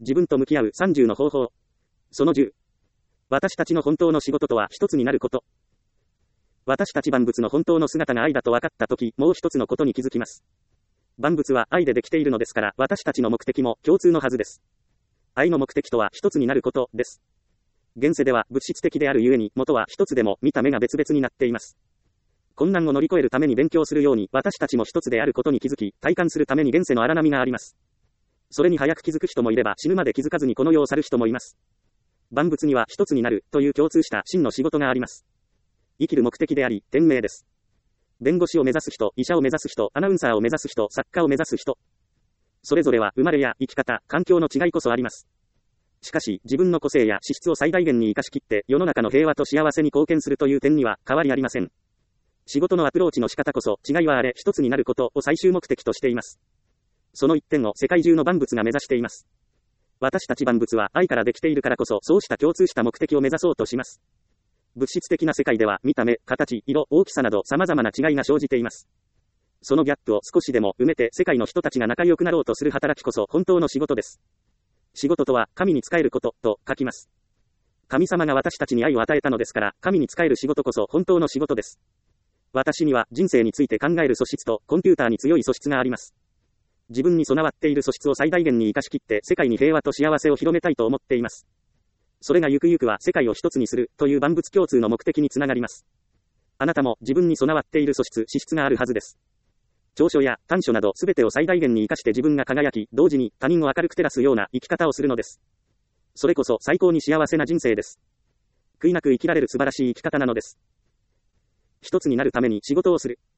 自分と向き合う30の方法。その10。私たちの本当の仕事とは一つになること。私たち万物の本当の姿が愛だと分かったとき、もう一つのことに気づきます。万物は愛でできているのですから、私たちの目的も共通のはずです。愛の目的とは一つになることです。現世では物質的であるゆえに、元は一つでも見た目が別々になっています。困難を乗り越えるために勉強するように、私たちも一つであることに気づき、体感するために現世の荒波があります。それに早く気づく人もいれば、死ぬまで気づかずにこの世を去る人もいます。万物には一つになるという共通した真の仕事があります。生きる目的であり、天命です。弁護士を目指す人、医者を目指す人、アナウンサーを目指す人、作家を目指す人。それぞれは生まれや生き方、環境の違いこそあります。しかし、自分の個性や資質を最大限に活かし切って、世の中の平和と幸せに貢献するという点には変わりありません。仕事のアプローチの仕方こそ、違いはあれ、一つになることを最終目的としています。その一点を世界中の万物が目指しています。私たち万物は愛からできているからこそ、そうした共通した目的を目指そうとします。物質的な世界では、見た目、形、色、大きさなど様々な違いが生じています。そのギャップを少しでも埋めて、世界の人たちが仲良くなろうとする働きこそ本当の仕事です。仕事とは、神に仕えること、と書きます。神様が私たちに愛を与えたのですから、神に仕える仕事こそ本当の仕事です。私には人生について考える素質とコンピューターに強い素質があります。自分に備わっている素質を最大限に活かし切って世界に平和と幸せを広めたいと思っています。それがゆくゆくは世界を一つにするという万物共通の目的につながります。あなたも自分に備わっている素質、資質があるはずです。長所や短所など全てを最大限に活かして自分が輝き、同時に他人を明るく照らすような生き方をするのです。それこそ最高に幸せな人生です。悔いなく生きられる素晴らしい生き方なのです。一つになるために仕事をする。